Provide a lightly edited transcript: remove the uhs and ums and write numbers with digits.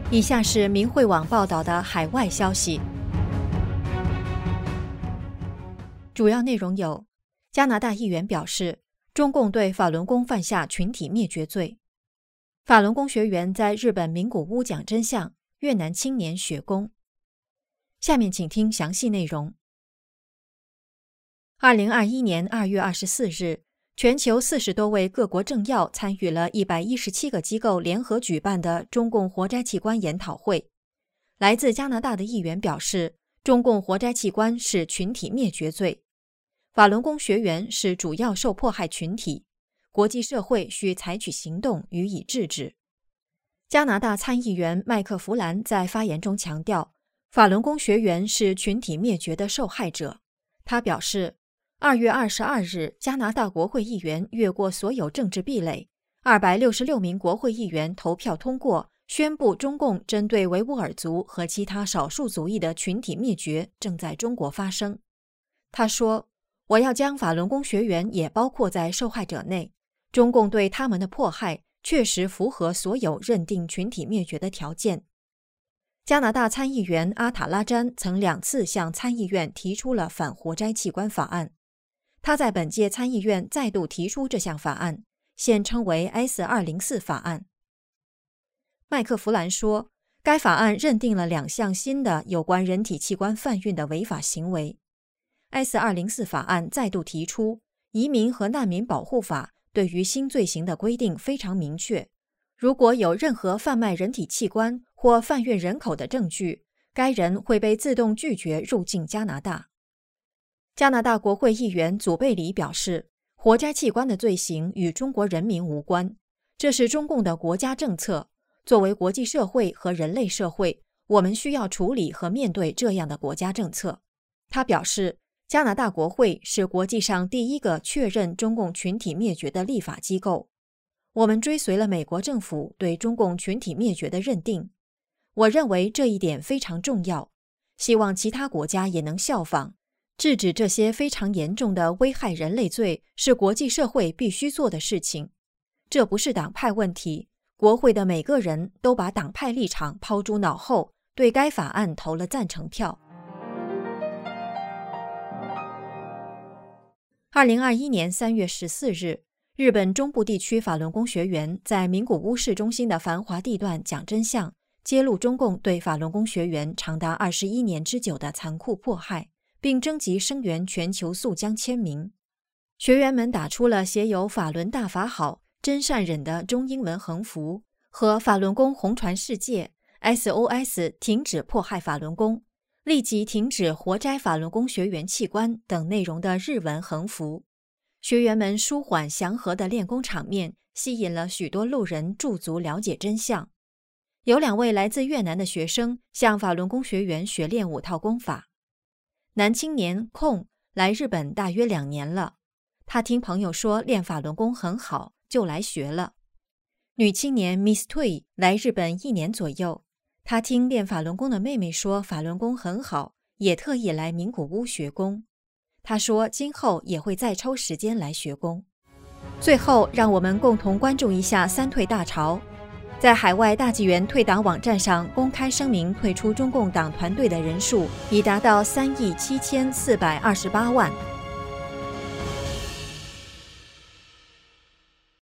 以下是明慧网报道的海外消息，主要内容有：加拿大议员表示，中共对法轮功犯下群体灭绝罪；法轮功学员在日本名古屋讲真相；越南青年学功。下面请听详细内容。2021年2月24日，全球40多位各国政要参与了117个机构联合举办的中共活摘器官研讨会。来自加拿大的议员表示，中共活摘器官是群体灭绝罪，法轮功学员是主要受迫害群体，国际社会需采取行动予以制止。加拿大参议员麦克弗兰在发言中强调，法轮功学员是群体灭绝的受害者。他表示，2月22日，加拿大国会议员越过所有政治壁垒，266名国会议员投票通过，宣布中共针对维吾尔族和其他少数族裔的群体灭绝正在中国发生。他说，我要将法轮功学员也包括在受害者内，中共对他们的迫害确实符合所有认定群体灭绝的条件。加拿大参议员阿塔拉詹曾2次向参议院提出了反活摘器官法案。他在本届参议院再度提出这项法案，现称为 S204 法案。麦克弗兰说，该法案认定了2项新的有关人体器官贩运的违法行为。S204 法案再度提出，移民和难民保护法对于新罪行的规定非常明确，如果有任何贩卖人体器官或贩运人口的证据，该人会被自动拒绝入境加拿大。加拿大国会议员祖贝里表示，活摘器官的罪行与中国人民无关，这是中共的国家政策。作为国际社会和人类社会，我们需要处理和面对这样的国家政策。他表示，加拿大国会是国际上第一个确认中共群体灭绝的立法机构。我们追随了美国政府对中共群体灭绝的认定。我认为这一点非常重要，希望其他国家也能效仿。制止这些非常严重的危害人类罪是国际社会必须做的事情。这不是党派问题，国会的每个人都把党派立场抛诸脑后，对该法案投了赞成票。2021年3月14日，日本中部地区法轮功学员在名古屋市中心的繁华地段讲真相，揭露中共对法轮功学员长达21年之久的残酷迫害，并征集声援全球速将签名。学员们打出了写有法轮大法好，真善忍的中英文横幅和法轮功红传世界 SOS 停止迫害法轮功，立即停止活摘法轮功学员器官等内容的日文横幅。学员们舒缓祥和的练功场面吸引了许多路人驻足了解真相。有2位来自越南的学生向法轮功学员学练5套功法。男青年控来日本大约2年了，他听朋友说练法轮功很好，就来学了。女青年 Miss Tui 来日本1年左右，她听练法轮功的妹妹说法轮功很好，也特意来名古屋学功。她说今后也会再抽时间来学功。最后，让我们共同关注一下3退大潮。在海外大纪元退党网站上公开声明退出中共党团队的人数已达到37428万。